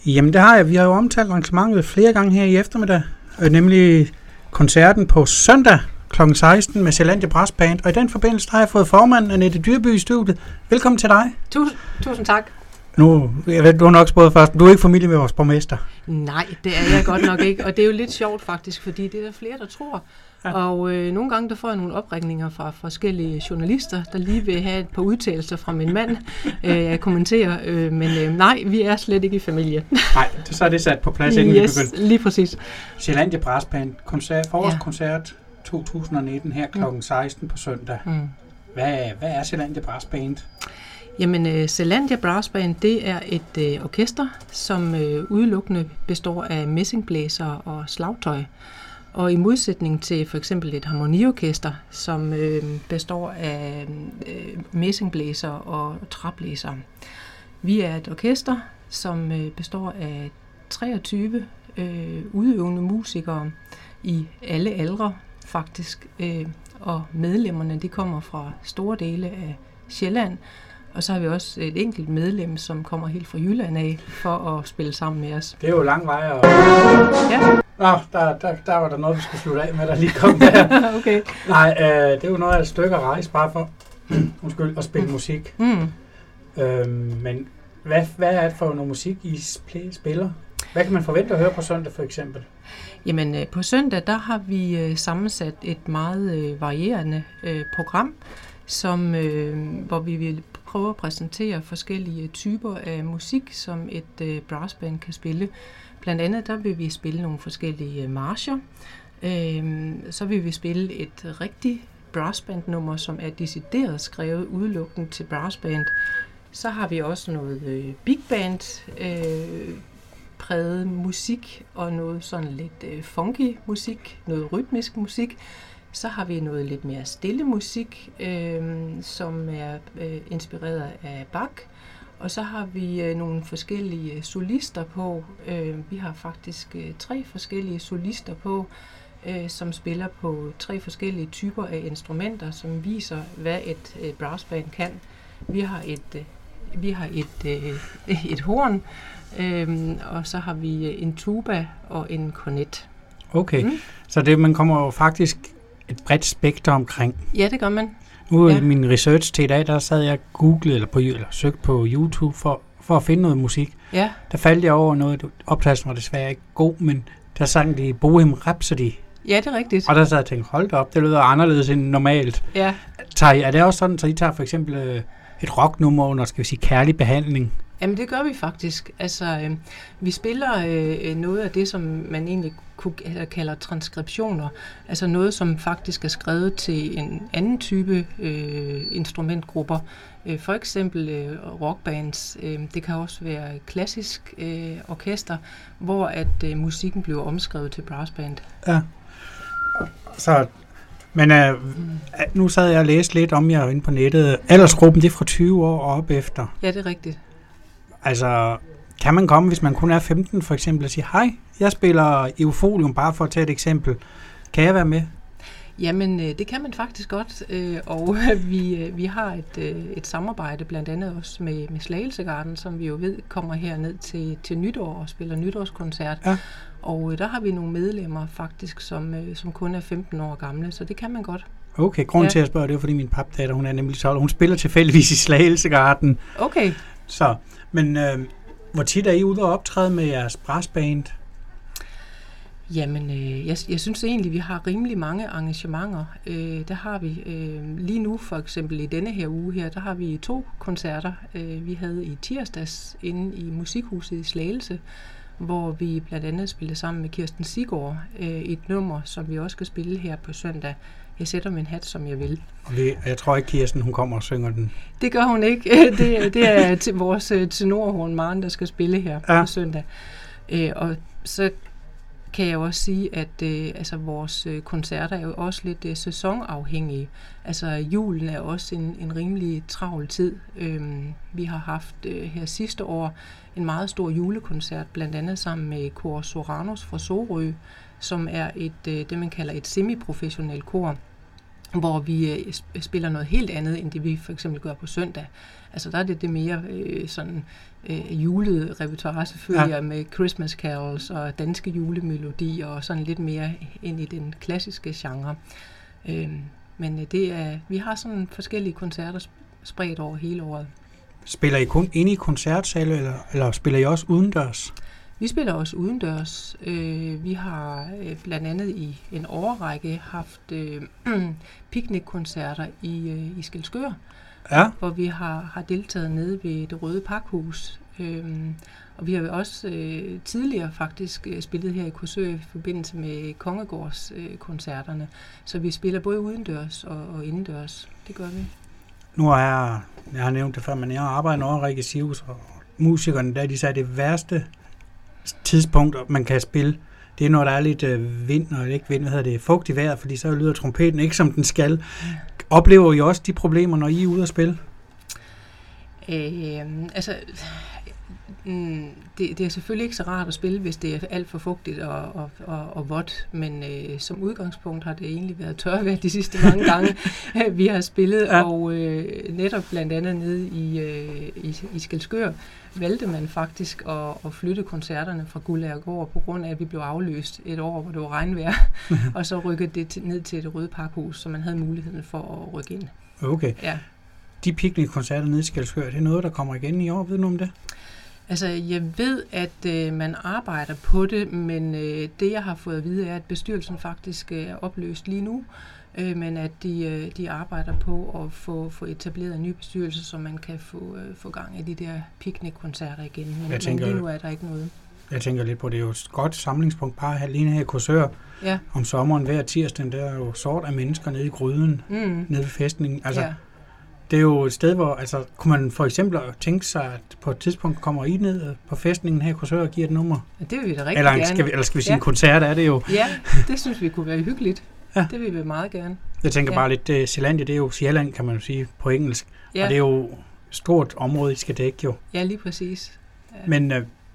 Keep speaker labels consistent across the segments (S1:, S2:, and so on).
S1: Jamen det har jeg. Vi har jo omtalt arrangementet flere gange her i eftermiddag, nemlig koncerten på søndag kl. 16 med Zealandia Brass Band. Og i den forbindelse har jeg fået formanden Annette Dyrby i studiet. Velkommen til dig.
S2: Tusind tak.
S1: Nu, jeg ved, du har nok spurgt først, du er ikke familie med vores borgmester.
S2: Nej, det er jeg godt nok ikke, og det er jo lidt sjovt faktisk, fordi det er der flere, der tror. Ja. Og nogle gange der får jeg nogle opringninger fra forskellige journalister, der lige vil have et par udtalelser fra min mand, jeg kommenterer, men nej, vi er slet ikke i familie.
S1: Nej, så er det sat på plads, inden vi begynder.
S2: Lige præcis.
S1: Zealandia Brass Band, forårskoncert 2019 her kl. 16 på søndag. Hvad er Zealandia Brass Band?
S2: Jamen, Zealandia Brass Band, det er et orkester, som udelukkende består af messingblæser og slagtøj. Og i modsætning til for eksempel et harmoniorkester, som består af messingblæser og træblæser. Vi er et orkester, som består af 23 udøvende musikere i alle aldre faktisk. Og medlemmerne de kommer fra store dele af Sjælland. Og så har vi også et enkelt medlem, som kommer helt fra Jylland af, for at spille sammen med os.
S1: Det er jo lang vej. Og...
S2: Ja.
S1: Nå, der var der noget, vi skulle slutte af med, der lige kom der.
S2: Okay.
S1: Nej, det er jo noget af et stykke at rejse, bare for at spille musik. Men hvad er det for noget musik, I spiller? Hvad kan man forvente at høre på søndag, for eksempel?
S2: Jamen, på søndag, der har vi sammensat et meget varierende program, hvor vi vil prøve at præsentere forskellige typer af musik, som et brassband kan spille. Blandt andet der vil vi spille nogle forskellige marcher. Så vil vi spille et rigtigt brassband-nummer, som er decideret skrevet udelukkende til brassband. Så har vi også noget big band præget musik og noget sådan lidt funky musik, noget rytmisk musik. Så har vi noget lidt mere stille musik, som er inspireret af Bach. Og så har vi nogle forskellige solister på. Vi har faktisk 3 forskellige solister på, som spiller på 3 forskellige typer af instrumenter, som viser, hvad et brassband kan. Vi har et horn, og så har vi en tuba og en kornet.
S1: Okay, så man kommer jo faktisk et bredt spekter omkring.
S2: Ja, det gør man.
S1: Nu i min research til i dag, der sad jeg googlet eller søgt på YouTube for at finde noget musik.
S2: Ja. Der
S1: faldt jeg over noget, optagelsen var desværre ikke god, men der sang de Bohemian Rhapsody.
S2: Ja, det er rigtigt.
S1: Og der sad jeg og tænkte, hold da op, det lyder anderledes end normalt.
S2: Ja.
S1: Er det også sådan, så I tager for eksempel et rocknummer under, skal vi sige, kærlig behandling?
S2: Jamen det gør vi faktisk. Altså, vi spiller noget af det, som man egentlig kalder transkriptioner. Altså noget, som faktisk er skrevet til en anden type instrumentgrupper. For eksempel rockbands. Det kan også være klassisk orkester, hvor at musikken bliver omskrevet til brassband.
S1: Ja. Så... Men nu sad jeg og læste lidt om jer inde på nettet. Aldersgruppen, det er fra 20 år og op efter.
S2: Ja, det er rigtigt.
S1: Altså, kan man komme, hvis man kun er 15 for eksempel, og sige, hej, jeg spiller Eufolium, bare for at tage et eksempel. Kan jeg være med? Jamen,
S2: det kan man faktisk godt, og vi har et samarbejde blandt andet også med Slagelsegarden, som vi jo ved kommer herned til nytår og spiller nytårskoncert.
S1: Ja.
S2: Og der har vi nogle medlemmer faktisk, som kun er 15 år gamle, så det kan man godt.
S1: Okay, grunden til at spørge, det er fordi min papdatter, hun er nemlig 12, hun spiller tilfældigvis i Slagelsegarden.
S2: Okay.
S1: Så, men hvor tit er I ude og optræde med jeres brassband?
S2: Jamen, jeg synes egentlig, vi har rimelig mange arrangementer. Der har vi lige nu, for eksempel i denne her uge her, der har vi 2 koncerter. Vi havde i tirsdags inde i Musikhuset i Slagelse, hvor vi blandt andet spillede sammen med Kirsten Siggaard et nummer, som vi også skal spille her på søndag. Jeg sætter min hat, som jeg vil.
S1: Jeg tror ikke, Kirsten hun kommer og synger den.
S2: Det gør hun ikke. Det er til vores tenorhorn Maren, der skal spille her på søndag. Og så kan jeg også sige, at vores koncerter er jo også lidt sæsonafhængige. Altså julen er også en rimelig travl tid. Vi har haft her sidste år en meget stor julekoncert, blandt andet sammen med Kor Soranos fra Sorø, som er det man kalder et semiprofessionelt kor. hvor vi spiller noget helt andet, end det vi for eksempel gør på søndag. Altså der er det mere julede repertoire selvfølgelig, med Christmas carols og danske julemelodier og sådan lidt mere ind i den klassiske genre. Men vi har sådan forskellige koncerter spredt over hele året.
S1: Spiller I kun inde i koncertsale, eller spiller I også udendørs?
S2: Vi spiller også udendørs. Vi har blandt andet i en årrække haft piknikkoncerter i Skælskør, hvor vi har deltaget nede ved Det Røde Pakhus. Og vi har jo også tidligere faktisk spillet her i Korsør i forbindelse med Kongegårdskoncerterne. Så vi spiller både udendørs og indendørs. Det gør vi.
S1: Nu jeg har nævnt det før, men jeg har arbejdet en årrække i Sirius, og musikerne der, de sagde, det værste tidspunkt, man kan spille, det er, når der er lidt vind, og ikke vind, fugt i vejret, fordi så lyder trompeten ikke, som den skal. Oplever I også de problemer, når I er ude at spille?
S2: Det er selvfølgelig ikke så rart at spille, hvis det er alt for fugtigt og vådt, men som udgangspunkt har det egentlig været tørvejr de sidste mange gange, vi har spillet, og netop blandt andet nede i Skælskør valgte man faktisk at flytte koncerterne fra Guldagergaard på grund af, at vi blev afløst et år, hvor det var regnvejr, og så rykkede det ned til Det Røde Pakhus, så man havde muligheden for at rykke ind.
S1: Okay.
S2: Ja.
S1: De piknikkoncerter nede i Skælskør, det er noget, der kommer igen i år, ved du om det?
S2: Altså, jeg ved, at man arbejder på det, men det, jeg har fået at vide, er, at bestyrelsen faktisk er opløst lige nu, men at de arbejder på at få etableret en ny bestyrelse, så man kan få gang i de der piknikkoncerter igen. Men lige nu er der ikke noget.
S1: Jeg tænker lidt på, det er jo et godt samlingspunkt bare alene her i Korsør.
S2: Ja. Om
S1: sommeren hver tirsdag, der er jo sort af mennesker nede i gryden, nede ved fæstningen. Altså,
S2: ja.
S1: Det er jo et sted, hvor, altså, kunne man for eksempel tænke sig, at på et tidspunkt kommer I ned på festningen her i Korsør og giver et nummer?
S2: Ja, det vil vi da rigtig gerne.
S1: Eller skal vi sige en koncert, er det jo?
S2: Ja, det synes vi kunne være hyggeligt. Ja. Det vil vi meget gerne.
S1: Jeg tænker bare lidt, Sjælland, det er jo Sjælland, kan man jo sige på engelsk. Ja. Og det er jo et stort område, I skal dække jo.
S2: Ja, lige præcis. Ja.
S1: Men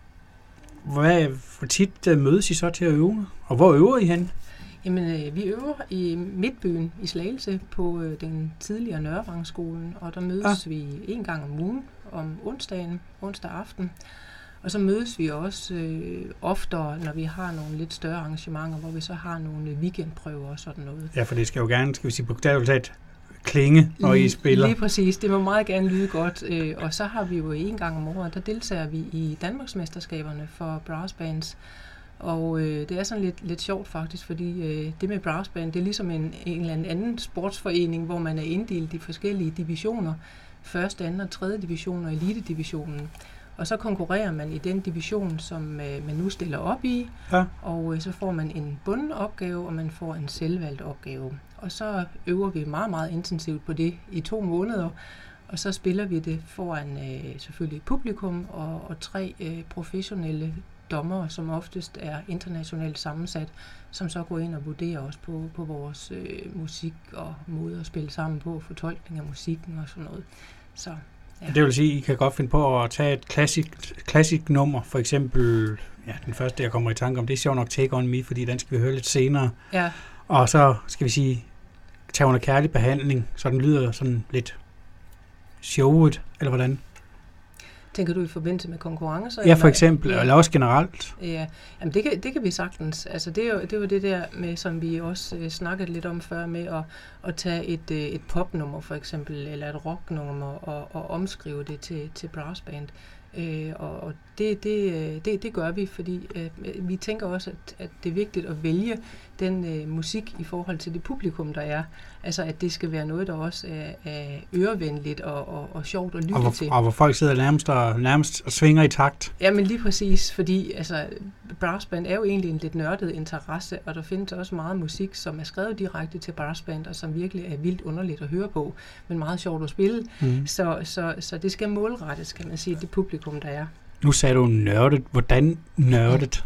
S1: hvor tit mødes I så til at øve? Og hvor øver I hen?
S2: Jamen, vi øver i Midtbyen i Slagelse på den tidligere Nørrevangsskolen, og der mødes vi en gang om ugen om onsdag aften. Og så mødes vi også oftere, når vi har nogle lidt større arrangementer, hvor vi så har nogle weekendprøver og sådan noget. Ja, for det skal jo gerne, skal vi sige, på det klinge, når I spiller. Lige præcis, det må meget gerne lyde godt. Og så har vi jo en gang om året, der deltager vi i Danmarksmesterskaberne for brassbands. Og det er sådan lidt sjovt faktisk, fordi det med brassband, det er ligesom en eller anden sportsforening, hvor man er inddelt i forskellige divisioner. Første, anden og tredje division og elitedivisionen. Og så konkurrerer man i den division, som man nu stiller op i. Ja. Og så får man en bunden opgave, og man får en selvvalgt opgave. Og så øver vi meget, meget intensivt på det i 2 måneder. Og så spiller vi det foran selvfølgelig publikum og 3 professionelle dommere, som oftest er internationalt sammensat, som så går ind og vurderer os på vores musik og måde at spille sammen på, fortolkning af musikken og sådan noget. Så, ja.
S1: Det vil sige, at I kan godt finde på at tage et klassisk nummer, for eksempel, den første, jeg kommer i tanke om, det er sjovt nok Take On Me, fordi den skal vi høre lidt senere. Ja. Og så skal vi sige, tage under kærlig behandling, så den lyder sådan lidt showet, eller hvordan?
S2: Tænker du i forbindelse med konkurrencer?
S1: Ja, for eksempel, eller også generelt.
S2: Ja, jamen det kan vi sagtens. Altså det er jo det der med, som vi også snakkede lidt om før, med at tage et popnummer for eksempel, eller et rocknummer, og omskrive det til brassband. Og det gør vi, fordi vi tænker også, at det er vigtigt at vælge den musik i forhold til det publikum, der er. Altså, at det skal være noget, der også er ørevenligt og sjovt at lytte til.
S1: Og hvor folk sidder nærmest og svinger i takt.
S2: Ja, men lige præcis, fordi altså, brassband er jo egentlig en lidt nørdet interesse, og der findes også meget musik, som er skrevet direkte til brassband, og som virkelig er vildt underligt at høre på, men meget sjovt at spille. Mm. Så det skal målrettes, kan man sige, det publikum, der er.
S1: Nu sagde du nørdet. Hvordan nørdet?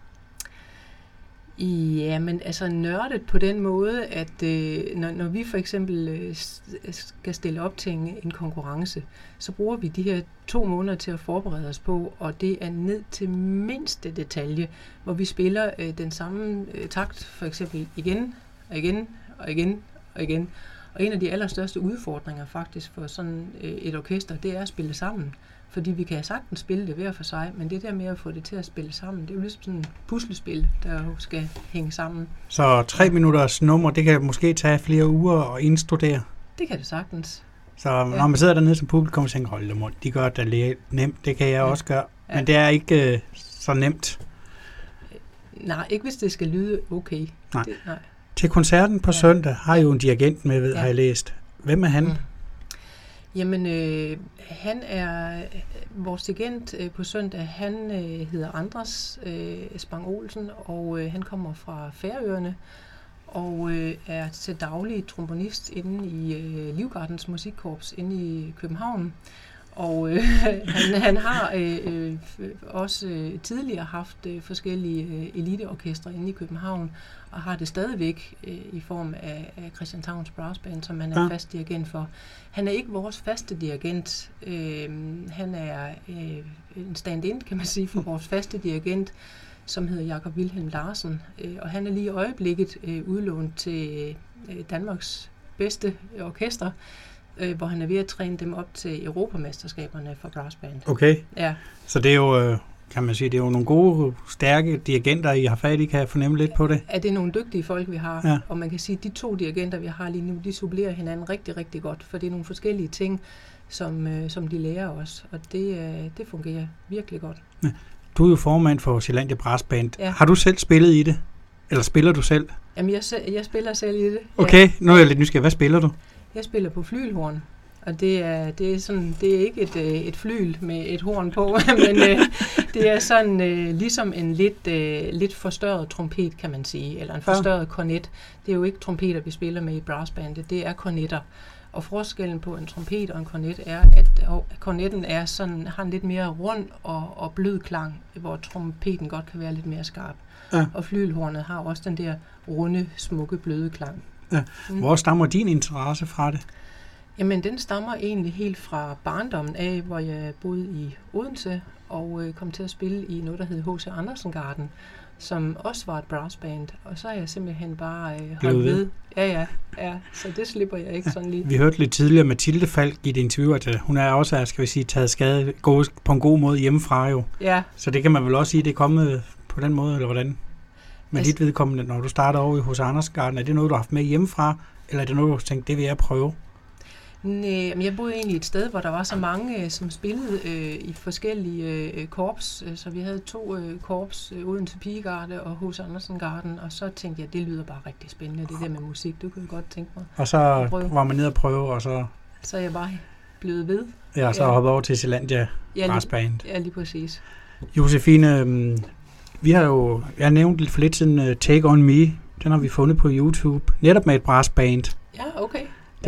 S2: Ja, men altså nørdet på den måde, at når vi for eksempel skal stille op til en konkurrence, så bruger vi de her 2 måneder til at forberede os på, og det er ned til mindste detalje, hvor vi spiller den samme takt, for eksempel igen og igen og igen og igen. Og en af de allerstørste udfordringer faktisk for sådan et orkester, det er at spille sammen. Fordi vi kan sagtens spille det hver for sig, men det der med at få det til at spille sammen, det er jo ligesom sådan et puslespil, der jo skal hænge sammen.
S1: Så 3 minutters nummer, det kan måske tage flere uger at indstudere?
S2: Det kan det sagtens.
S1: Så når man sidder dernede som publikum og tænker, hold da mund, de gør det lidt nemt, det kan jeg også gøre. Ja. Men det er ikke så nemt.
S2: Nej, ikke hvis det skal lyde okay.
S1: Nej. Til koncerten på søndag har jo en dirigent med, har jeg læst. Hvem er han?
S2: Jamen, han er vores dirigent på søndag. Han hedder Andras Spang Olsen, og han kommer fra Færøerne og er til daglig trombonist inde i Livgardens Musikkorps inde i København. Og han har også tidligere haft forskellige eliteorkestre inde i København, og har det stadigvæk i form af Christian Tauns Brass Band, som han er fast dirigent for. Han er ikke vores faste dirigent. Han er en stand-in, kan man sige, for vores faste dirigent, som hedder Jakob Wilhelm Larsen. Og han er lige i øjeblikket udlånt til Danmarks bedste orkester, hvor han er ved at træne dem op til Europamesterskaberne for Brass Band.
S1: Okay.
S2: Ja. Så
S1: det er jo, kan man sige, det er jo nogle gode, stærke dirigenter, I har fat i, kan jeg fornemme lidt på det?
S2: Ja, det er nogle dygtige folk, vi har. Ja. Og man kan sige, at de 2 dirigenter, vi har lige nu, de supplerer hinanden rigtig, rigtig godt, for det er nogle forskellige ting, som de lærer os, og det fungerer virkelig godt. Ja.
S1: Du er jo formand for Sjællandia Brass Band. Ja. Har du selv spillet i det? Eller spiller du selv?
S2: Jamen, jeg spiller selv i det.
S1: Okay, nu er jeg lidt nysgerrig. Hvad spiller du?
S2: Jeg spiller på flyghelhorn, og det er ikke et flyl med et horn på, men det er sådan ligesom en lidt forstørret trompet, kan man sige, eller en forstørret kornet. Det er jo ikke trompeter, vi spiller med i brassbandet, det er kornetter. Og forskellen på en trompet og en kornet er, at kornetten har en lidt mere rund og blød klang, hvor trompeten godt kan være lidt mere skarp. Ja. Og flyghelhornet har også den der runde, smukke, bløde klang.
S1: Ja. Hvor stammer din interesse fra det?
S2: Jamen, den stammer egentlig helt fra barndommen af, hvor jeg boede i Odense og kom til at spille i noget, der hed H.C. Andersen Garden, som også var et brassband. Og så er jeg simpelthen bare holdt ved. Ja, så det slipper jeg ikke sådan lige.
S1: Vi hørte lidt tidligere Mathilde Falk i et interview, at hun er også, skal vi sige, taget skade på en god måde hjemmefra jo. Ja. Så det kan man vel også sige, det er kommet på den måde, eller hvordan? Men dit vedkommende, når du starter over i H.C. Andersen Garden, er det noget, du har haft med hjemmefra, eller er det noget, du tænkte, det vil jeg prøve?
S2: Nej, men jeg boede egentlig et sted, hvor der var så mange, som spillede i forskellige korps. Så vi havde 2 korps, Odense Pigegarde og H.C. Andersen Garden, og så tænkte jeg, det lyder bare rigtig spændende, det der med musik, det kunne jeg godt tænke mig.
S1: Og så var man nede og prøve, og så...
S2: Så er jeg bare blevet ved.
S1: Ja, så hoppet over til Sjællandia Brass Band.
S2: Ja, lige præcis.
S1: Josefine, vi har jo, jeg nævnte for lidt siden Take On Me, den har vi fundet på YouTube, netop med et brassband.
S2: Ja, okay.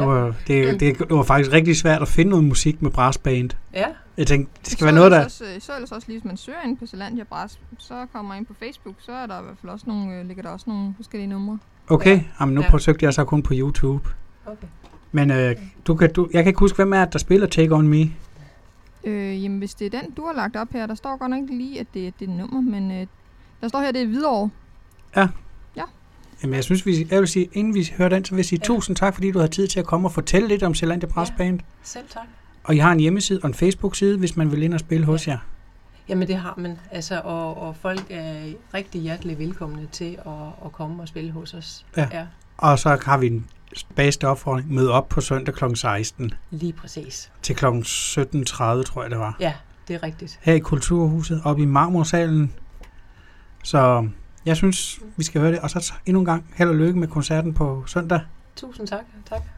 S1: Det var faktisk rigtig svært at finde noget musik med brassband.
S2: Ja.
S1: Jeg tænkte, det skal være noget, der...
S3: Så ellers også lige, hvis man søger ind på Sjællandia Brass, så kommer man ind på Facebook, så er der i hvert fald også ligger der også nogle forskellige numre.
S1: Okay, jamen nu forsøgte jeg så kun på YouTube. Okay. Men jeg kan ikke huske, hvem er det, der spiller Take On Me?
S3: Jamen, hvis det er den, du har lagt op her, der står godt nok ikke lige, at det er det nummer, men der står her, det er Hvidovre.
S1: Ja. Jamen, jeg synes, jeg vil sige, inden vi hører den, så vil jeg sige tusind tak, fordi du har tid til at komme og fortælle lidt om Sjællandia Brass Band.
S2: Selv tak.
S1: Og I har en hjemmeside og en Facebook-side, hvis man vil ind og spille hos jer.
S2: Jamen, det har man. Altså, og folk er rigtig hjertelig velkomne til at komme og spille hos os.
S1: Ja. Og så har vi en bedste opfordring. Mød op på søndag kl. 16.
S2: Lige præcis.
S1: Til kl. 17.30, tror jeg, det var.
S2: Ja, det er rigtigt.
S1: Her i Kulturhuset, oppe i Marmorsalen. Så... jeg synes, vi skal høre det. Og så endnu en gang held og lykke med koncerten på søndag.
S2: Tusind tak. Tak.